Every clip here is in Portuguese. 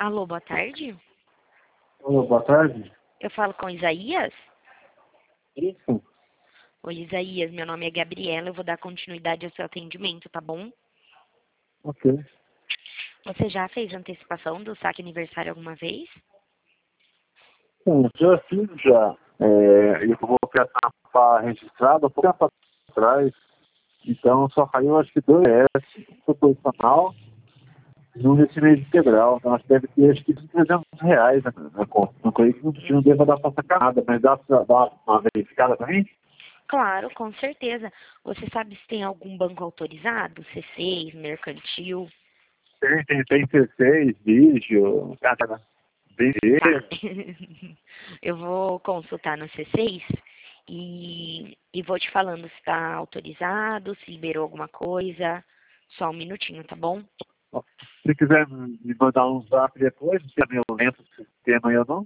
Alô, boa tarde. Alô, boa tarde. Eu falo com Isaías? Isso. Oi, Isaías, meu nome é Gabriela, eu vou dar continuidade ao seu atendimento, tá bom? Ok. Você já fez antecipação do saque aniversário alguma vez? Sim, já fiz já. Eu coloquei a tapa registrada há pouco tempo atrás. Então só caiu acho que 2 proporcional e um nesse mês integral. Então acho que deve ter acho que R$ 300 na conta. Não creio que não deva dar pra sacar nada, mas dá pra dar uma verificada também? Claro, com certeza. Você sabe se tem algum banco autorizado? C6, mercantil? Tem C6, vídeo, cara, Tá. BG. Eu vou consultar no C6 e vou te falando se está autorizado, se liberou alguma coisa. Só um minutinho, tá bom? Se quiser me mandar um zap depois, não sei se eu lento o sistema aí ou não.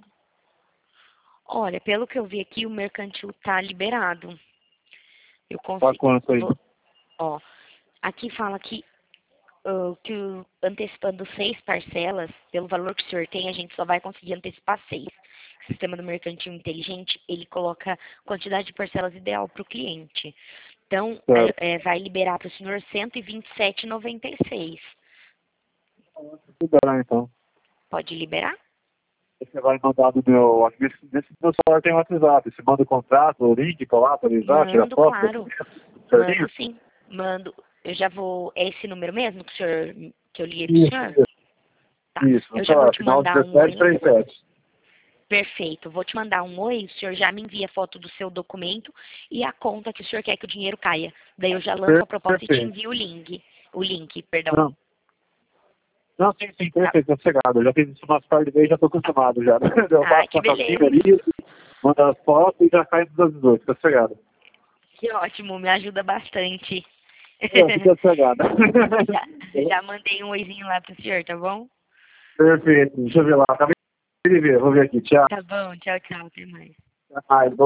Olha, pelo que eu vi aqui, o mercantil tá liberado. Eu Pra consigo. quanto aí? Ó, aqui fala que antecipando 6 parcelas, pelo valor que o senhor tem, a gente só vai conseguir antecipar 6. O sistema do mercantil inteligente, ele coloca quantidade de parcelas ideal para o cliente. Então, Certo. vai liberar para o senhor 127,96. Liberar então. Pode liberar? Você vai mandar no meu. Aqui nesse meu celular tem WhatsApp. Você manda o contrato, o link, colar, atualizar, tirar Mando, foto, claro. certinho? Mando sim. Mando. Eu já vou. É esse número mesmo que o senhor que eu liguei para o Isso, senhor? Tá. isso. No Eu já vou celular, te final mandar um oi. 1737. Perfeito. Vou te mandar um oi, o senhor já me envia foto do seu documento e a conta que o senhor quer que o dinheiro caia. Daí eu já lanço a proposta e te Perfeito. envio o link. O link, perdão. Não, não, sim, Tá. perfeito, tá sossegado. Eu já fiz isso umas par de vezes, já tô acostumado já. Eu Ai, passo que pra capinha beleza. ali, mando as fotos e já cai das 18, tá sossegado. Que ótimo, me ajuda bastante. Fica sossegado. Já mandei um oizinho lá pro senhor, tá bom? Perfeito, deixa eu ver lá. Acabei de ver, vou ver aqui. Tchau. Tá bom, tchau, tchau, até mais. Até mais.